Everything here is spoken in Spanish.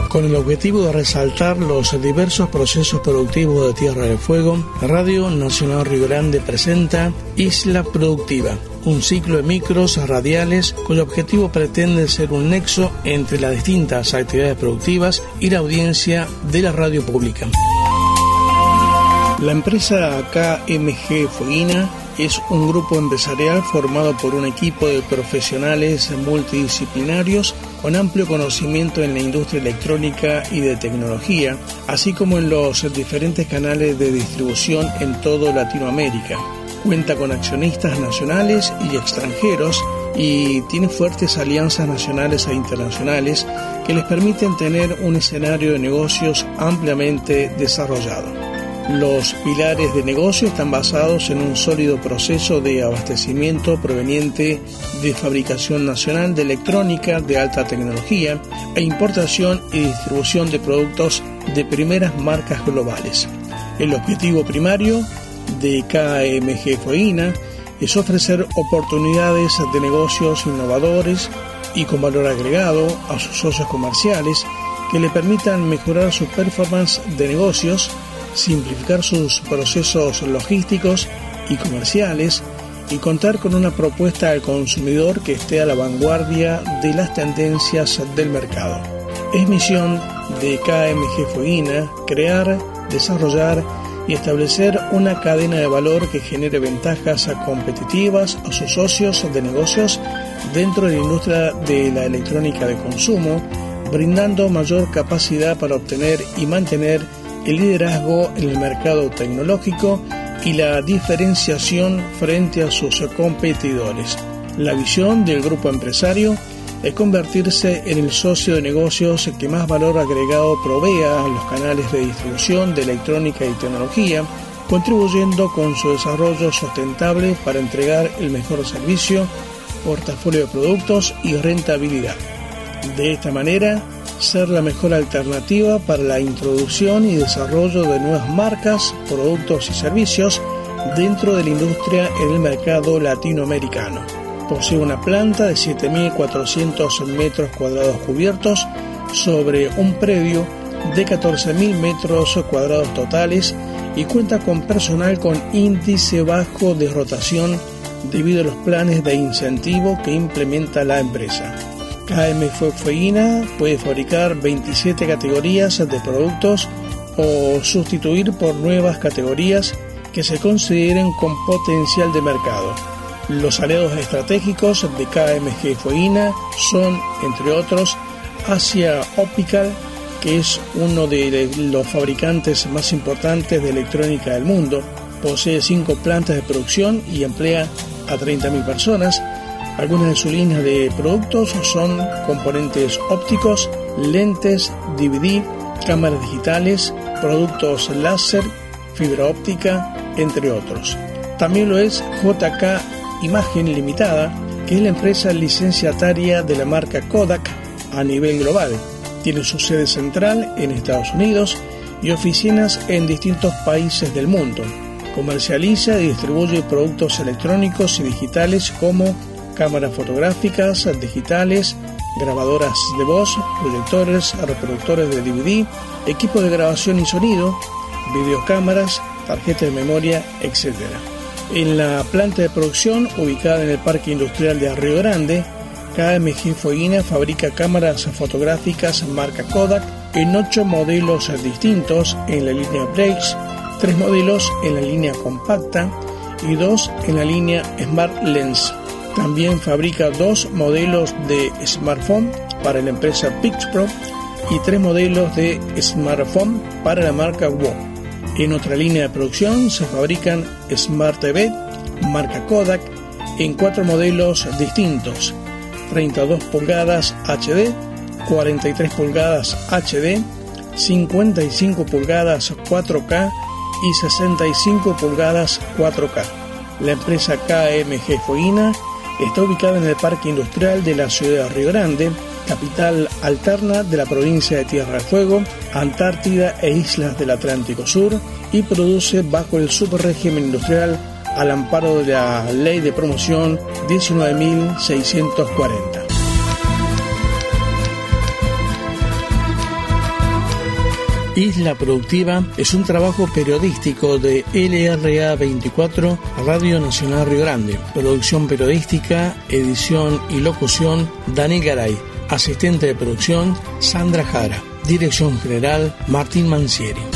Con el objetivo de resaltar los diversos procesos productivos de Tierra del Fuego, Radio Nacional Río Grande presenta Isla Productiva, un ciclo de micros radiales cuyo objetivo pretende ser un nexo entre las distintas actividades productivas y la audiencia de la radio pública. La empresa KMG Fueguina es un grupo empresarial formado por un equipo de profesionales multidisciplinarios con amplio conocimiento en la industria electrónica y de tecnología, así como en los diferentes canales de distribución en toda Latinoamérica. Cuenta con accionistas nacionales y extranjeros y tiene fuertes alianzas nacionales e internacionales que les permiten tener un escenario de negocios ampliamente desarrollado. Los pilares de negocio están basados en un sólido proceso de abastecimiento proveniente de fabricación nacional de electrónica de alta tecnología e importación y distribución de productos de primeras marcas globales. El objetivo primario de KMG Fueguina es ofrecer oportunidades de negocios innovadores y con valor agregado a sus socios comerciales que le permitan mejorar su performance de negocios, simplificar sus procesos logísticos y comerciales y contar con una propuesta al consumidor que esté a la vanguardia de las tendencias del mercado. Es misión de KMG Fueguina crear, desarrollar y establecer una cadena de valor que genere ventajas competitivas a sus socios de negocios dentro de la industria de la electrónica de consumo, brindando mayor capacidad para obtener y mantener el liderazgo en el mercado tecnológico y la diferenciación frente a sus competidores. La visión del grupo empresario es convertirse en el socio de negocios que más valor agregado provea a los canales de distribución de electrónica y tecnología, contribuyendo con su desarrollo sustentable para entregar el mejor servicio, portafolio de productos y rentabilidad. De esta manera, ser la mejor alternativa para la introducción y desarrollo de nuevas marcas, productos y servicios dentro de la industria en el mercado latinoamericano. Posee una planta de 7.400 metros cuadrados cubiertos sobre un predio de 14.000 metros cuadrados totales y cuenta con personal con índice bajo de rotación debido a los planes de incentivo que implementa la empresa. KMG Fueguina puede fabricar 27 categorías de productos o sustituir por nuevas categorías que se consideren con potencial de mercado. Los aliados estratégicos de KMG Fueguina son, entre otros, Asia Optical, que es uno de los fabricantes más importantes de electrónica del mundo. Posee 5 plantas de producción y emplea a 30.000 personas. Algunas de sus líneas de productos son componentes ópticos, lentes, DVD, cámaras digitales, productos láser, fibra óptica, entre otros. También lo es JK Imagen Limitada, que es la empresa licenciataria de la marca Kodak a nivel global. Tiene su sede central en Estados Unidos y oficinas en distintos países del mundo. Comercializa y distribuye productos electrónicos y digitales como cámaras fotográficas, digitales, grabadoras de voz, proyectores, reproductores de DVD, equipo de grabación y sonido, videocámaras, tarjetas de memoria, etc. En la planta de producción, ubicada en el Parque Industrial de Río Grande, KMG Fueguina fabrica cámaras fotográficas marca Kodak en 8 modelos distintos en la línea Breaks, 3 modelos en la línea compacta y 2 en la línea Smart Lens. También fabrica 2 modelos de smartphone para la empresa Pixpro y 3 modelos de smartphone para la marca WOW. En otra línea de producción se fabrican Smart TV marca Kodak en 4 modelos distintos: 32 pulgadas HD, 43 pulgadas HD, 55 pulgadas 4K y 65 pulgadas 4K. La empresa KMG Fueguina está ubicada en el Parque Industrial de la ciudad de Río Grande, capital alterna de la provincia de Tierra del Fuego, Antártida e islas del Atlántico Sur, y produce bajo el subrégimen industrial al amparo de la Ley de Promoción 19.640. Isla Productiva es un trabajo periodístico de LRA 24, Radio Nacional Río Grande. Producción periodística, edición y locución, Daniel Garay. Asistente de producción, Sandra Jara. Dirección general, Martín Mancieri.